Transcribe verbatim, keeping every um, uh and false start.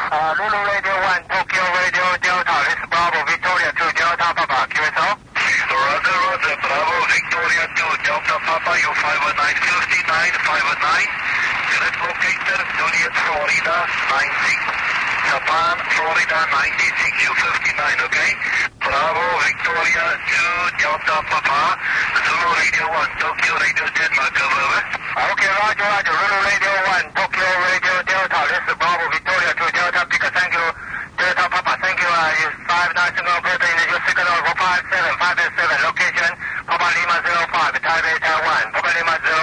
Uh, Lulu Radio one, Tokyo Radio Delta, this is Bravo Victoria two, Delta Papa, Q S O. Roger, Roger, Bravo Victoria two, Delta Papa, you five nine fifty-nine, five nine. Unit located, Juliet, Florida, ninety. Japan, Florida, ninety-six, you fifty-nine, okay? Bravo Victoria two, Delta Papa, Zulu Radio one, Tokyo Radio Denmark, over. Okay, Roger, Roger, Lulu Radio one, Tokyo Radio Delta, this is Bravo Victoria two, Delta Pika, thank you. Delta Papa, thank you. Uh, is five nine signal operator in your signal for five seven five seven, location Papa Lima zero five, Taipei, Taiwan, Papa Lima zero